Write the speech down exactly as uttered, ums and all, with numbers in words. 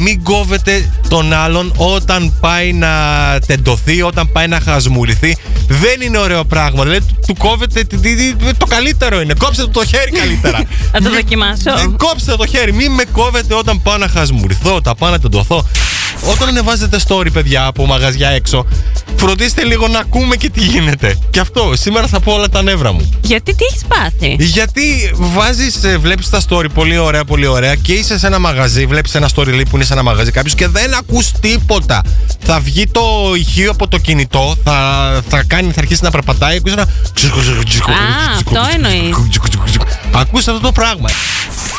μην κόβετε τον άλλον όταν πάει να τεντωθεί, όταν πάει να χασμουριθεί. Δεν είναι ωραίο πράγμα. Δηλαδή, του κόβετε το καλύτερο είναι. Κόψτε το χέρι καλύτερα. Θα το δοκιμάσω. Κόψτε το χέρι. Μην με κόβετε όταν πάω να χασμουριθώ, όταν πάω να τεντωθώ. Όταν ανεβάζετε story, παιδιά, από μαγαζιά έξω, φροντίστε λίγο να ακούμε και τι γίνεται. Και αυτό, σήμερα θα πω όλα τα νεύρα μου. Γιατί, τι έχεις πάθει? Γιατί βάζεις, βλέπεις τα story, πολύ ωραία, πολύ ωραία, και είσαι σε ένα μαγαζί, βλέπεις ένα story λέει, που είναι σε ένα μαγαζί κάποιος και δεν ακούς τίποτα. Θα βγει το ηχείο από το κινητό, θα, θα, κάνει, θα αρχίσει να περπατάει, ακούς ένα... Α, αυτό εννοείς. Ακούς αυτό το πράγμα.